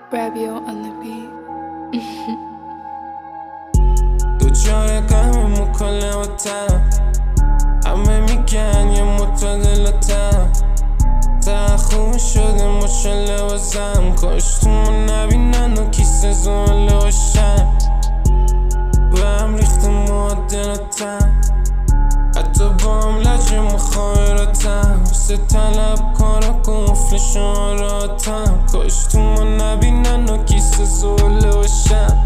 Rabio on the beat. دوچاره قهوه مکالماتم همه میگن یه متعادلاتم تا خوب شده مچه لباسم کاش تو ما نبینن و کیسه زماله باشم به هم ریخته معادلاتم حتی با هم لجه مخابراتم واسه طلب کارا قفل شماراتم کاش تو ما نبینن و کیسه زماله باشم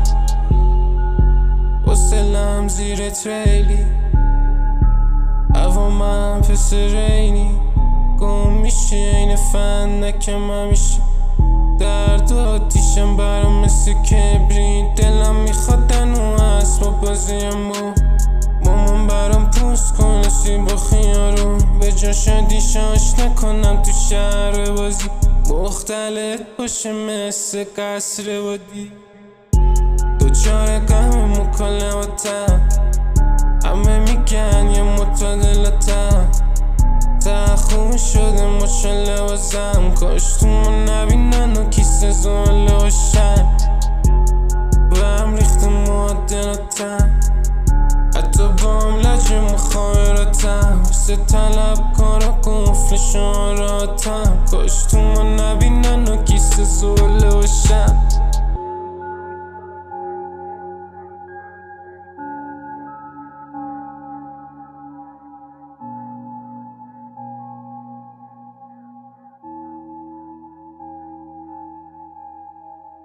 واسلم زیر تریلی هوا من پس رینی گم میشه این فندکم همیشه درد و آتیشم برام مثل کبری دلم میخوادن و هست با بازیم مامان برام پوست کنه سیب و خیارو به جا شدیشاش نکنم تو شهر بازی مختلف باشه مثل قصر بادی دوچاره قهوه مکالماتم همه میگن یه متعادلاتم تا خوب شده مچه لباسم کاش تو ما نبینن و کیسه زماله باشم به هم ریخته معادلاتم حتی با هم لجه مخابراتم واسه طلب کارا قفل شماراتم کاش تو ما نبینن و کیسه زماله باشم